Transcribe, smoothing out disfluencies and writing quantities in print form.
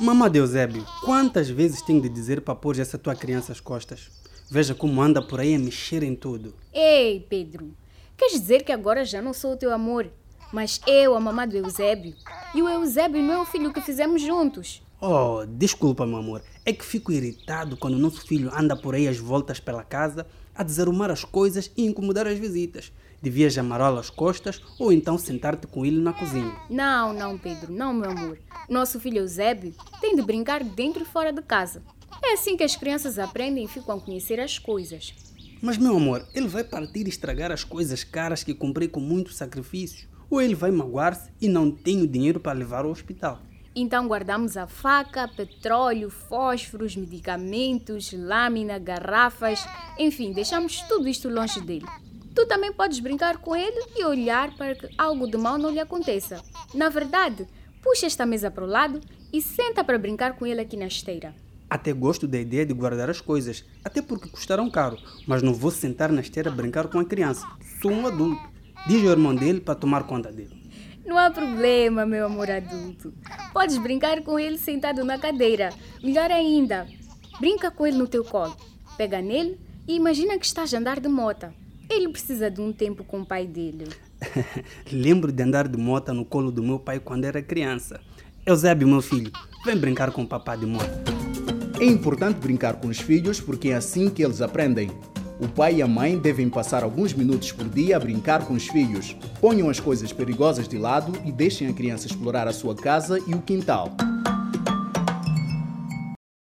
Mamãe de Eusébio, quantas vezes tenho de dizer para pôr essa tua criança às costas? Veja como anda por aí a mexer em tudo. Ei, Pedro, queres dizer que agora já não sou o teu amor, mas eu, a mamã do Eusébio? E o Eusébio não é o filho que fizemos juntos? Oh, desculpa, meu amor. É que fico irritado quando o nosso filho anda por aí às voltas pela casa a desarrumar as coisas e incomodar as visitas. Devias amarrá-lo às costas ou então sentar-te com ele na cozinha. Não, Pedro, não, meu amor. Nosso filho Eusébio tem de brincar dentro e fora de casa. É assim que as crianças aprendem e ficam a conhecer as coisas. Mas, meu amor, ele vai partir e estragar as coisas caras que comprei com muito sacrifício? Ou ele vai magoar-se e não tenho dinheiro para levar ao hospital? Então guardamos a faca, petróleo, fósforos, medicamentos, lâmina, garrafas, enfim, deixamos tudo isto longe dele. Tu também podes brincar com ele e olhar para que algo de mal não lhe aconteça. Na verdade, puxa esta mesa para o lado e senta para brincar com ele aqui na esteira. Até gosto da ideia de guardar as coisas, até porque custaram caro, mas não vou sentar na esteira brincar com a criança. Sou um adulto. Diz ao irmão dele para tomar conta dele. Não há problema, meu amor adulto. Podes brincar com ele sentado na cadeira. Melhor ainda, brinca com ele no teu colo. Pega nele e imagina que estás a andar de moto. Ele precisa de um tempo com o pai dele. Lembro de andar de moto no colo do meu pai quando era criança. Eusébio, meu filho, vem brincar com o papá de moto. É importante brincar com os filhos porque é assim que eles aprendem. O pai e a mãe devem passar alguns minutos por dia a brincar com os filhos. Ponham as coisas perigosas de lado e deixem a criança explorar a sua casa e o quintal.